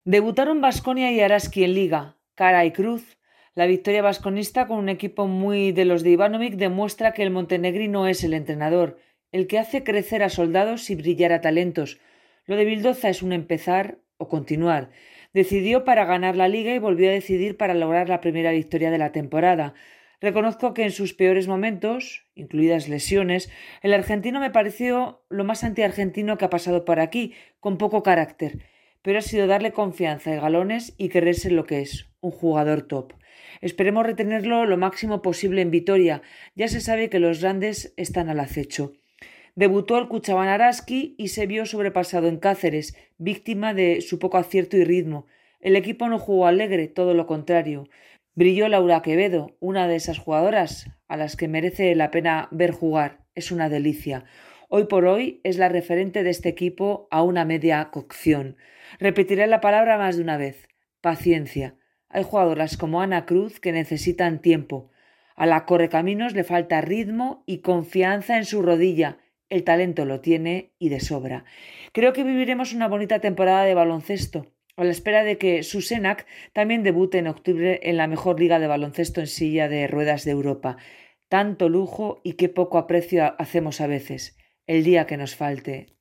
Debutaron Baskonia y Araski en Liga, cara y cruz. La victoria vasconista con un equipo muy de los de Ivanovic demuestra que el montenegrino es el entrenador, el que hace crecer a soldados y brillar a talentos. Lo de Bildoza es un empezar o continuar. Decidió para ganar la liga y volvió a decidir para lograr la primera victoria de la temporada. Reconozco que en sus peores momentos, incluidas lesiones, el argentino me pareció lo más antiargentino que ha pasado por aquí, con poco carácter, pero ha sido darle confianza y galones y creerse lo que es, un jugador top. Esperemos retenerlo lo máximo posible en Vitoria. Ya se sabe que los grandes están al acecho. Debutó el Cuchabán Araski y se vio sobrepasado en Cáceres, víctima de su poco acierto y ritmo. El equipo no jugó alegre, todo lo contrario. Brilló Laura Quevedo, una de esas jugadoras a las que merece la pena ver jugar. Es una delicia. Hoy por hoy es la referente de este equipo a una media cocción. Repetiré la palabra más de una vez. Paciencia. Hay jugadoras como Ana Cruz que necesitan tiempo. A la Correcaminos le falta ritmo y confianza en su rodilla. El talento lo tiene y de sobra. Creo que viviremos una bonita temporada de baloncesto, a la espera de que Susenac también debute en octubre en la mejor liga de baloncesto en silla de ruedas de Europa. Tanto lujo y qué poco aprecio hacemos a veces. El día que nos falte.